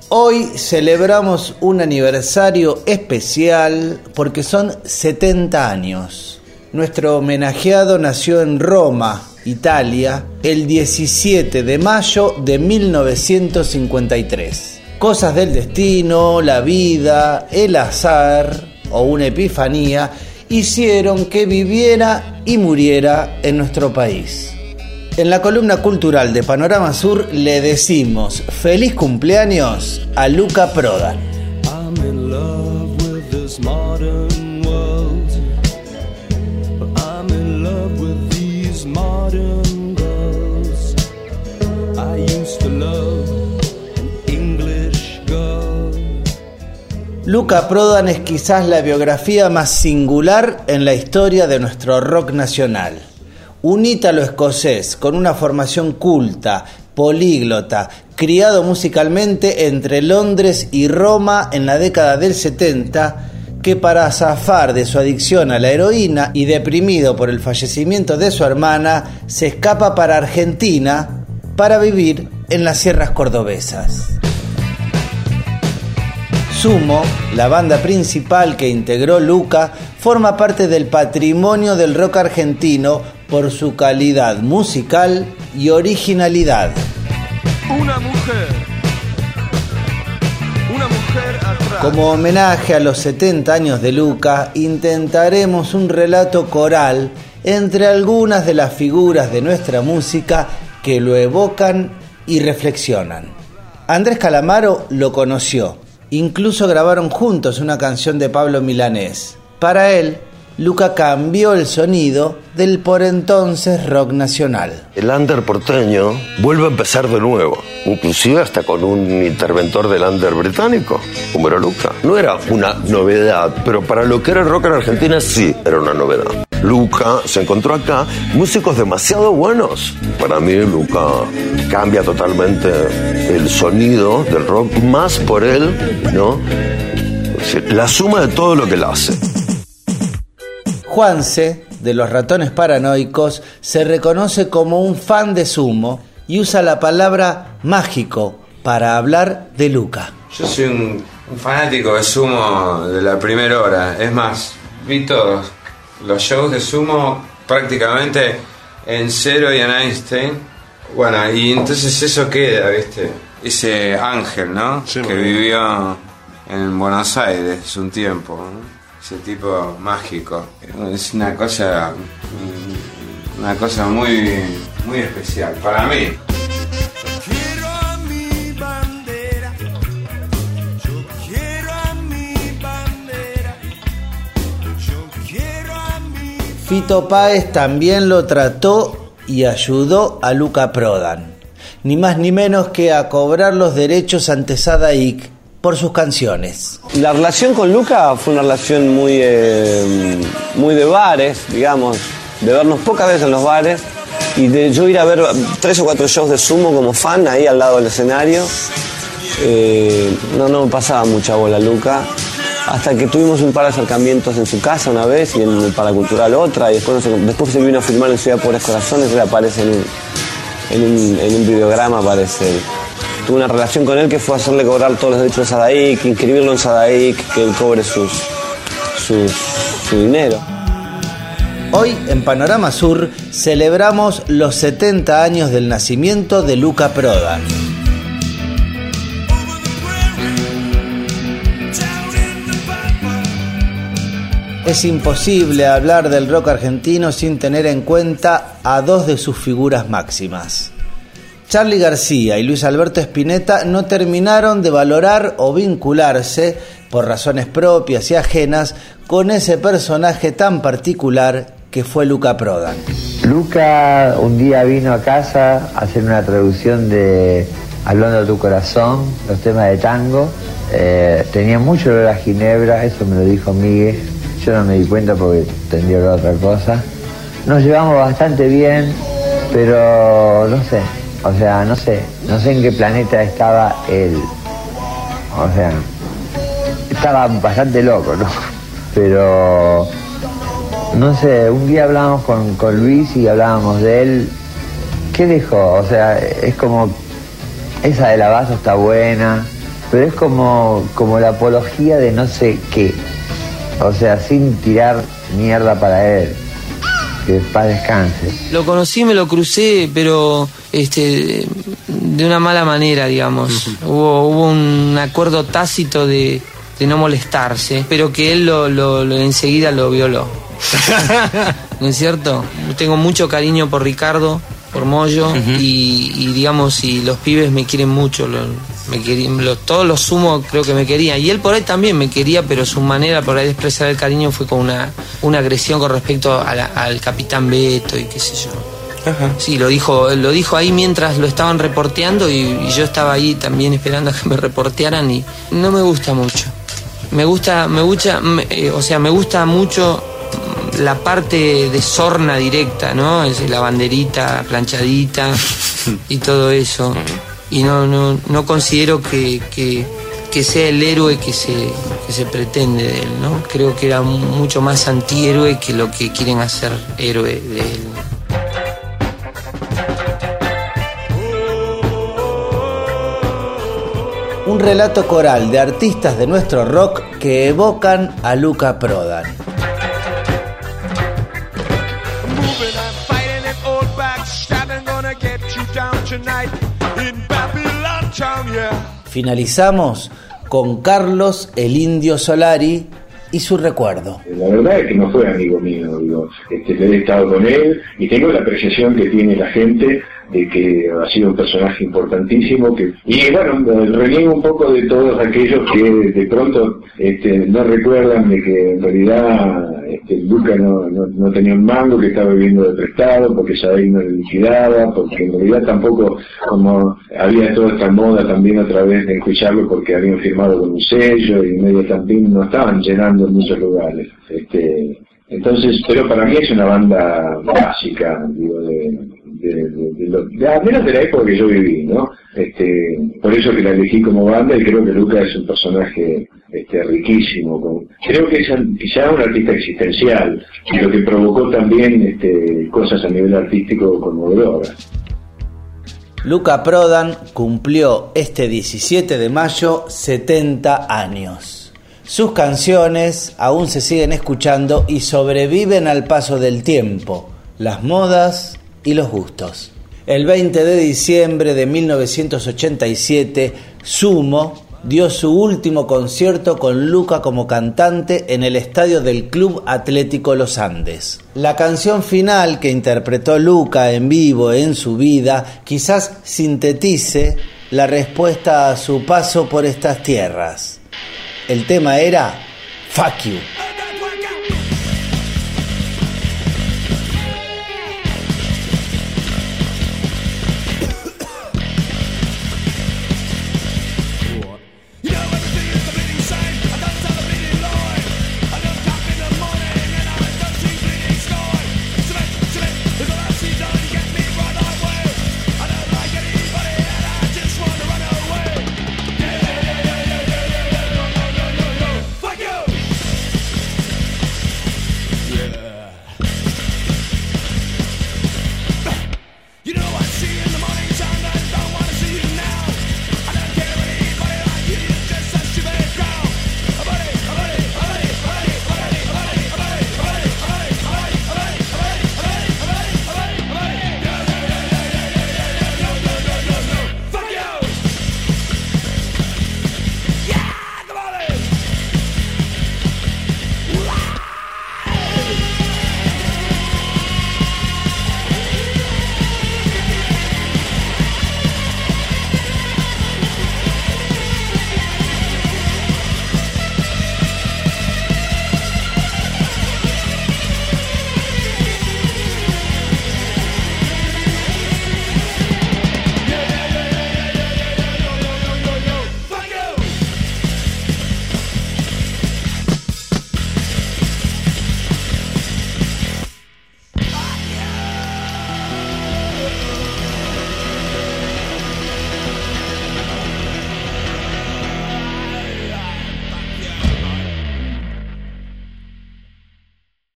Hoy celebramos un aniversario especial porque son 70 años. Nuestro homenajeado nació en Roma, Italia, el 17 de mayo de 1953. Cosas del destino, la vida, el azar o una epifanía hicieron que viviera y muriera en nuestro país. En la columna cultural de Panorama Sur le decimos feliz cumpleaños a Luca Prodan. I'm in love with this modern world. I'm in love with these modern girls. I used to love an English girl. Luca Prodan es quizás la biografía más singular en la historia de nuestro rock nacional. Un ítalo escocés con una formación culta, políglota, criado musicalmente entre Londres y Roma en la década del 70, que para zafar de su adicción a la heroína y deprimido por el fallecimiento de su hermana, se escapa para Argentina para vivir en las sierras cordobesas. Sumo, la banda principal que integró Luca, forma parte del patrimonio del rock argentino por su calidad musical y originalidad. Una mujer atrás. Como homenaje a los 70 años de Luca, intentaremos un relato coral entre algunas de las figuras de nuestra música que lo evocan y reflexionan. Andrés Calamaro lo conoció. Incluso grabaron juntos una canción de Pablo Milanés. Para él, Luca cambió el sonido del por entonces rock nacional. El under porteño vuelve a empezar de nuevo, inclusive hasta con un interventor del under británico, como era Luca. No era una novedad, pero para lo que era el rock en Argentina sí era una novedad. Luca se encontró acá músicos demasiado buenos. Para mí Luca cambia totalmente el sonido del rock, más por él, ¿no? Es decir, la suma de todo lo que él hace. Juanse, de Los Ratones Paranoicos, se reconoce como un fan de Sumo y usa la palabra mágico para hablar de Luca. Yo soy un fanático de Sumo de la primera hora. Es más, vi todos los shows de Sumo prácticamente en Cero y en Einstein. Bueno, y entonces eso queda, ¿viste? Ese ángel, ¿no? Sí, que vivió en Buenos Aires un tiempo, ¿no? Ese tipo mágico. Es una cosa muy, muy especial para mí. Fito Páez también lo trató y ayudó a Luca Prodan, ni más ni menos que a cobrar los derechos ante Sadaic por sus canciones. La relación con Luca fue una relación muy de bares, digamos, de vernos pocas veces en los bares y de yo ir a ver 3 o 4 shows de Sumo como fan ahí al lado del escenario. No me pasaba mucha bola Luca, hasta que tuvimos un par de acercamientos en su casa una vez y en el Paracultural otra, y después se vino a filmar en Ciudad Pobres Corazones, él aparece en un videograma, aparece él. Tuve una relación con él que fue hacerle cobrar todos los derechos de Sadaic, inscribirlo en Sadaic, que él cobre su dinero. Hoy en Panorama Sur celebramos los 70 años del nacimiento de Luca Prodan. Es imposible hablar del rock argentino sin tener en cuenta a dos de sus figuras máximas. Charly García y Luis Alberto Spinetta no terminaron de valorar o vincularse, por razones propias y ajenas, con ese personaje tan particular que fue Luca Prodan. Luca un día vino a casa a hacer una traducción de Hablando de tu corazón, los temas de tango. Tenía mucho olor a ginebra, eso me lo dijo Miguel. Yo no me di cuenta porque tendría que ver otra cosa. Nos llevamos bastante bien, pero no sé en qué planeta estaba él. O sea, estaba bastante loco, ¿no? Pero, no sé, un día hablábamos con Luis y hablábamos de él. ¿Qué dejó? O sea, es como, esa de Lavazo está buena, pero es como la apología de no sé qué. O sea, sin tirar mierda para él. Que paz descanse. Lo conocí, me lo crucé, pero de una mala manera, digamos. Hubo un acuerdo tácito de no molestarse, pero que él lo enseguida lo violó. ¿No es cierto? Tengo mucho cariño por Ricardo, por Moyo, y digamos, y los pibes me quieren mucho, todos los sumos creo que me querían, y él por ahí también me quería, pero su manera por ahí de expresar el cariño fue con una agresión con respecto al capitán Beto y qué sé yo. Ajá. Sí, lo dijo ahí mientras lo estaban reporteando, y yo estaba ahí también esperando a que me reportearan, y no me gusta mucho. Me gusta mucho la parte de sorna directa, ¿no? Es la banderita planchadita y todo eso. Y no considero que sea el héroe que se pretende de él, ¿no? Creo que era mucho más antihéroe que lo que quieren hacer héroe de él. Un relato coral de artistas de nuestro rock que evocan a Luca Prodan. Finalizamos con Carlos el Indio Solari y su recuerdo. La verdad es que no fue amigo mío, digo, he estado con él y tengo la apreciación que tiene la gente de que ha sido un personaje importantísimo, y bueno, reniego un poco de todos aquellos que de pronto no recuerdan de que en realidad Luca no tenía un mango, que estaba viviendo de prestado, porque Saday no le liquidaba, porque en realidad tampoco, como había toda esta moda también a través de escucharlo porque habían firmado con un sello y medio también no estaban llenando en muchos lugares. Entonces, pero para mí es una banda básica, digo, al menos de la época que yo viví, ¿no? Por eso que la elegí como banda, y creo que Luca es un personaje riquísimo, creo que es quizá un artista existencial, y lo que provocó también cosas a nivel artístico conmovedoras. Luca Prodan cumplió este 17 de mayo 70 años. Sus canciones aún se siguen escuchando y sobreviven al paso del tiempo, las modas y los gustos. El 20 de diciembre de 1987, Sumo dio su último concierto con Luca como cantante en el estadio del Club Atlético Los Andes. La canción final que interpretó Luca en vivo en su vida quizás sintetice la respuesta a su paso por estas tierras. El tema era Fuck You.